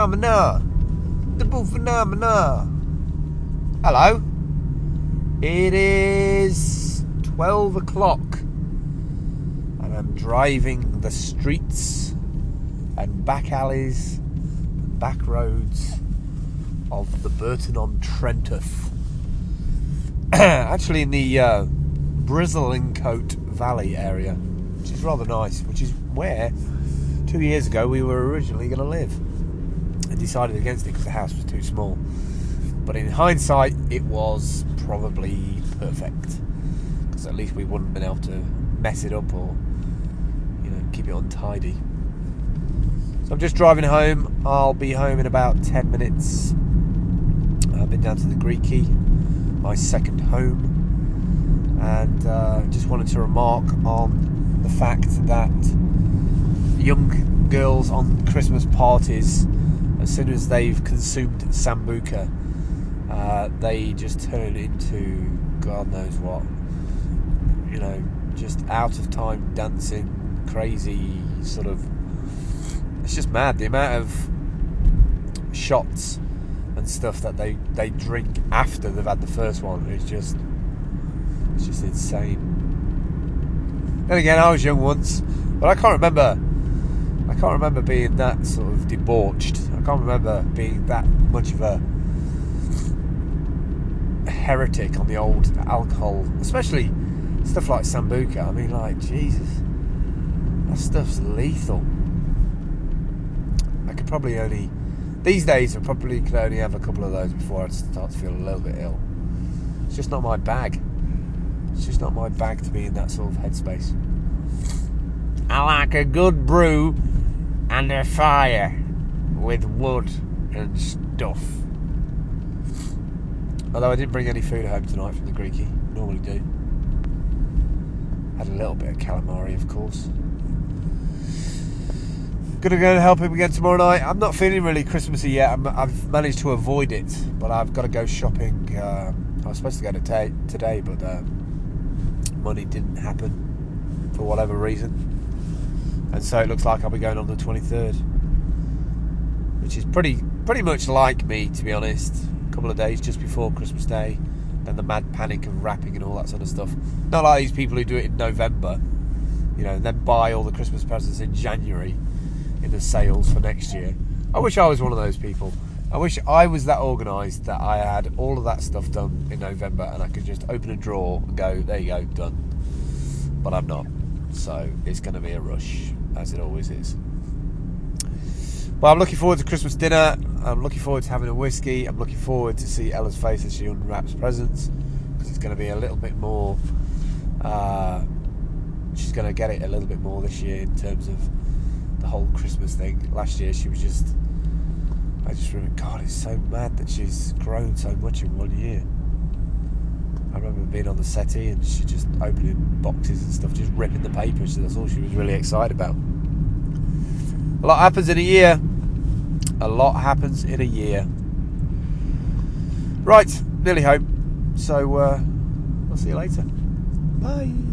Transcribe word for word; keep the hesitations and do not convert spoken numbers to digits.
Phenomena. Double phenomena. Hello. It is twelve o'clock and I'm driving the streets and back alleys and back roads of the Burton-on-Trenteth. Actually in the uh, Brislingcote Valley area, which is rather nice, which is where two years ago we were originally going to live. I decided against it because the house was too small. But in hindsight, it was probably perfect, because at least we wouldn't have been able to mess it up or, you know, keep it untidy. So I'm just driving home. I'll be home in about ten minutes. I've been down to the Greek Quay, my second home, and uh, just wanted to remark on the fact that young girls on Christmas parties, as soon as they've consumed Sambuca, uh, they just turn into God knows what. You know, just out of time dancing, crazy sort of. It's just mad the amount of shots and stuff that they, they drink after they've had the first one. It's just it's just insane. Then again, I was young once, but I can't remember. I can't remember being that sort of debauched. I can't remember being that much of a heretic on the old alcohol, especially stuff like Sambuca. I mean, like, Jesus, that stuff's lethal. I could probably only, these days, I probably could only have a couple of those before I'd start to feel a little bit ill. It's just not my bag. It's just not my bag to be in that sort of headspace. I like a good brew and a fire with wood and stuff. Although I didn't bring any food home tonight from the Greek Quay. Normally do. Had a little bit of calamari, of course. Gonna go and help him again tomorrow night. I'm not feeling really Christmassy yet. I'm, I've managed to avoid it, but I've got to go shopping. Uh, I was supposed to go today, today but uh, money didn't happen for whatever reason. And so it looks like I'll be going on the twenty-third, which is pretty pretty much like me, to be honest. A couple of days just before Christmas Day, then the mad panic of wrapping and all that sort of stuff. Not like these people who do it in November, you know, and then buy all the Christmas presents in January in the sales for next year. I wish I was one of those people. I wish I was that organised that I had all of that stuff done in November and I could just open a drawer and go, there you go, done. But I'm not. So it's going to be a rush, as it always is. Well, I'm looking forward to Christmas dinner. I'm looking forward to having a whiskey. I'm looking forward to see Ella's face as she unwraps presents, because it's going to be a little bit more. Uh, she's going to get it a little bit more this year in terms of the whole Christmas thing. Last year she was just. I just remember, God, it's so mad that she's grown so much in one year. I remember being on the settee and she just opening boxes and stuff, just ripping the paper. So that's all she was really excited about. A lot happens in a year. A lot happens in a year. Right, nearly home. So uh, I'll see you later. Bye.